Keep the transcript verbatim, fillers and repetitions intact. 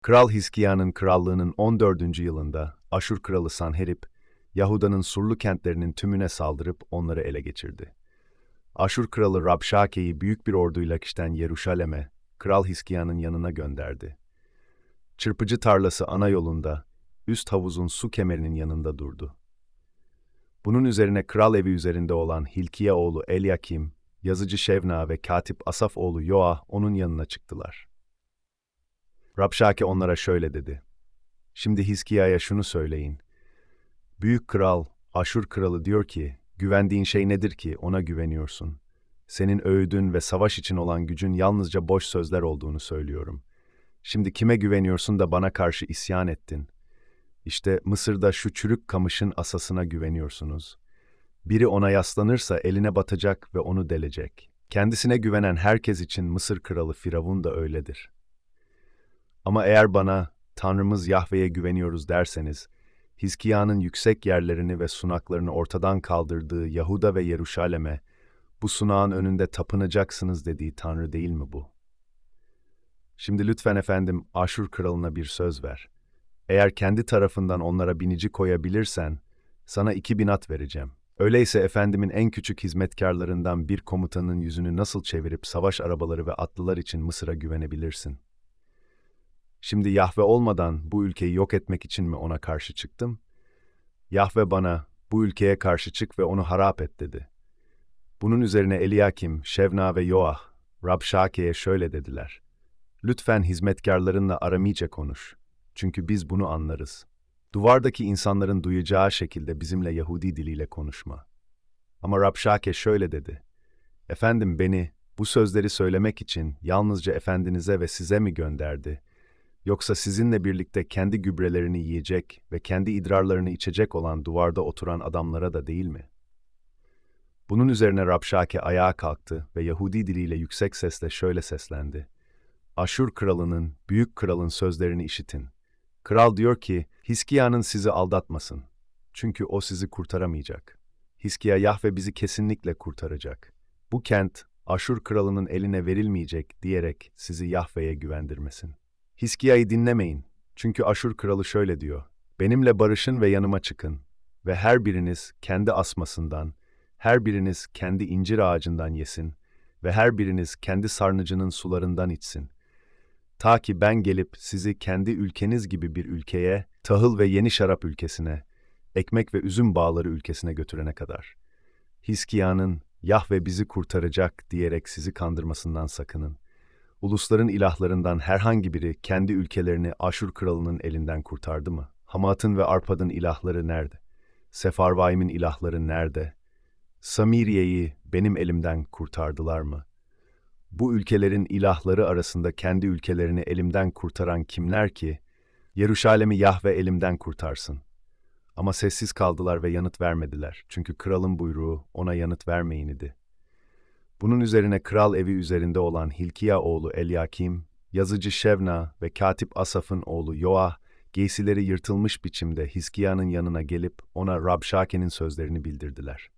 Kral Hiskia'nın krallığının on dördüncü yılında Aşur kralı Sanherib, Yahuda'nın surlu kentlerinin tümüne saldırıp onları ele geçirdi. Aşur kralı Rabşake'yi büyük bir orduyla Kiş'ten Yeruşalem'e, Kral Hiskia'nın yanına gönderdi. Çırpıcı tarlası ana yolunda, üst havuzun su kemerinin yanında durdu. Bunun üzerine kral evi üzerinde olan Hilkiya oğlu Elyakim, yazıcı Şevna ve katip Asaf oğlu Yoa onun yanına çıktılar. Rabşake onlara şöyle dedi: "Şimdi Hiskiya'ya şunu söyleyin. Büyük kral, Aşur kralı diyor ki, güvendiğin şey nedir ki ona güveniyorsun? Senin öğüdün ve savaş için olan gücün yalnızca boş sözler olduğunu söylüyorum. Şimdi kime güveniyorsun da bana karşı isyan ettin? İşte Mısır'da şu çürük kamışın asasına güveniyorsunuz. Biri ona yaslanırsa eline batacak ve onu delecek. Kendisine güvenen herkes için Mısır kralı Firavun da öyledir. Ama eğer bana, Tanrımız Yahve'ye güveniyoruz derseniz, Hiskiya'nın yüksek yerlerini ve sunaklarını ortadan kaldırdığı Yahuda ve Yeruşalem'e, bu sunağın önünde tapınacaksınız dediği Tanrı değil mi bu? Şimdi lütfen efendim Aşur kralına bir söz ver. Eğer kendi tarafından onlara binici koyabilirsen, sana iki bin at vereceğim. Öyleyse efendimin en küçük hizmetkarlarından bir komutanın yüzünü nasıl çevirip savaş arabaları ve atlılar için Mısır'a güvenebilirsin? Şimdi Yahve olmadan bu ülkeyi yok etmek için mi ona karşı çıktım? Yahve bana, bu ülkeye karşı çık ve onu harap et dedi. Bunun üzerine Eliyakim, Şevna ve Yoah, Rabşake'ye şöyle dediler: Lütfen hizmetkarlarınla Aramice konuş. Çünkü biz bunu anlarız. Duvardaki insanların duyacağı şekilde bizimle Yahudi diliyle konuşma. Ama Rabşake şöyle dedi: Efendim beni, bu sözleri söylemek için yalnızca efendinize ve size mi gönderdi? Yoksa sizinle birlikte kendi gübrelerini yiyecek ve kendi idrarlarını içecek olan duvarda oturan adamlara da değil mi? Bunun üzerine Rabşake ayağa kalktı ve Yahudi diliyle yüksek sesle şöyle seslendi: Aşur kralının, büyük kralın sözlerini işitin. Kral diyor ki, Hiskiya'nın sizi aldatmasın. Çünkü o sizi kurtaramayacak. Hiskiya, Yahve bizi kesinlikle kurtaracak. Bu kent, Aşur kralının eline verilmeyecek diyerek sizi Yahve'ye güvendirmesin. Hiskiya'yı dinlemeyin. Çünkü Aşur kralı şöyle diyor: Benimle barışın ve yanıma çıkın. Ve her biriniz kendi asmasından, her biriniz kendi incir ağacından yesin ve her biriniz kendi sarnıcının sularından içsin. Ta ki ben gelip sizi kendi ülkeniz gibi bir ülkeye, tahıl ve yeni şarap ülkesine, ekmek ve üzüm bağları ülkesine götürene kadar. Hiskiya'nın Yahve bizi kurtaracak diyerek sizi kandırmasından sakının. Ulusların ilahlarından herhangi biri kendi ülkelerini Aşur kralının elinden kurtardı mı? Hamat'ın ve Arpad'ın ilahları nerede? Sefarvaim'in ilahları nerede? Samiriye'yi benim elimden kurtardılar mı? Bu ülkelerin ilahları arasında kendi ülkelerini elimden kurtaran kimler ki, Yeruşalem'i Yahve elimden kurtarsın? Ama sessiz kaldılar ve yanıt vermediler. Çünkü kralın buyruğu ona yanıt vermeyin idi. Bunun üzerine kral evi üzerinde olan Hilkiya oğlu Elyakim, yazıcı Şevna ve katip Asaf'ın oğlu Yoah, giysileri yırtılmış biçimde Hiskiya'nın yanına gelip ona Rabşake'nin sözlerini bildirdiler.